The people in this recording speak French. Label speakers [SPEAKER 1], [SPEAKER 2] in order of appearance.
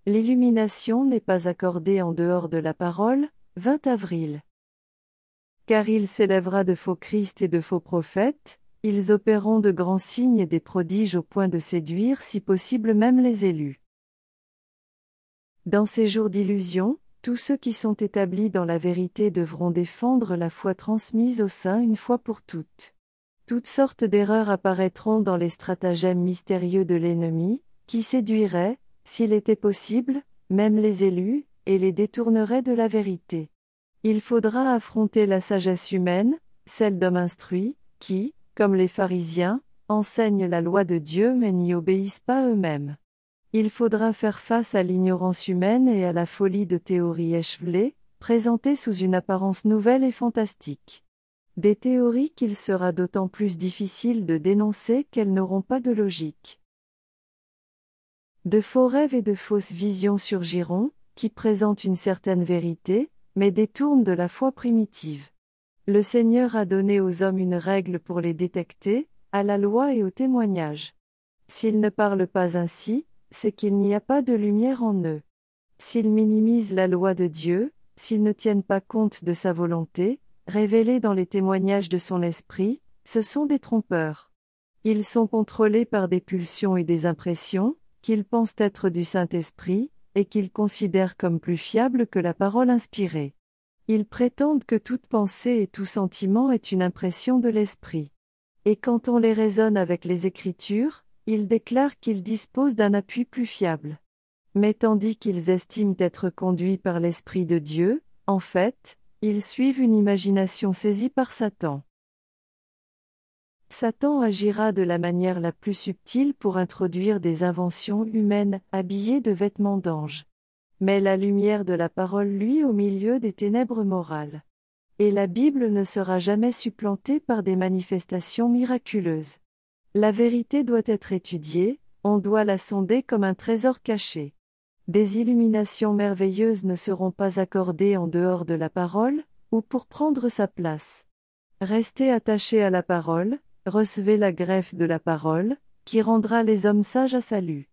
[SPEAKER 1] L'illumination n'est pas accordée en dehors de la parole. 20 avril. Car il s'élèvera de faux Christ et de faux prophètes, ils opéreront de grands signes et des prodiges au point de séduire si possible même les élus. Dans ces jours d'illusion, tous ceux qui sont établis dans la vérité devront défendre la foi transmise aux saints une fois pour toutes. Toutes sortes d'erreurs apparaîtront dans les stratagèmes mystérieux de l'ennemi, qui séduiraient, s'il était possible, même les élus, et les détourneraient de la vérité. Il faudra affronter la sagesse humaine, celle d'hommes instruits, qui, comme les pharisiens, enseignent la loi de Dieu mais n'y obéissent pas eux-mêmes. Il faudra faire face à l'ignorance humaine et à la folie de théories échevelées, présentées sous une apparence nouvelle et fantastique. Des théories qu'il sera d'autant plus difficile de dénoncer qu'elles n'auront pas de logique. De faux rêves et de fausses visions surgiront, qui présentent une certaine vérité, mais détournent de la foi primitive. Le Seigneur a donné aux hommes une règle pour les détecter, à la loi et au témoignage. S'ils ne parlent pas ainsi, c'est qu'il n'y a pas de lumière en eux. S'ils minimisent la loi de Dieu, s'ils ne tiennent pas compte de sa volonté, révélée dans les témoignages de son esprit, ce sont des trompeurs. Ils sont contrôlés par des pulsions et des impressions, qu'ils pensent être du Saint-Esprit, et qu'ils considèrent comme plus fiables que la parole inspirée. Ils prétendent que toute pensée et tout sentiment est une impression de l'Esprit. Et quand on les raisonne avec les Écritures, ils déclarent qu'ils disposent d'un appui plus fiable. Mais tandis qu'ils estiment être conduits par l'Esprit de Dieu, en fait, ils suivent une imagination saisie par Satan. Satan agira de la manière la plus subtile pour introduire des inventions humaines habillées de vêtements d'ange. Mais la lumière de la parole luit au milieu des ténèbres morales. Et la Bible ne sera jamais supplantée par des manifestations miraculeuses. La vérité doit être étudiée, on doit la sonder comme un trésor caché. Des illuminations merveilleuses ne seront pas accordées en dehors de la parole, ou pour prendre sa place. Restez attachés à la parole, recevez la greffe de la parole, qui rendra les hommes sages à salut.